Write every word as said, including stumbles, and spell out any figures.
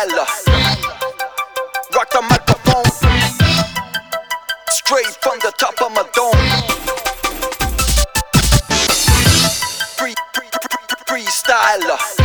freestyler. Rock the microphone, straight from the top of my dome. Free, free, free, freestyler.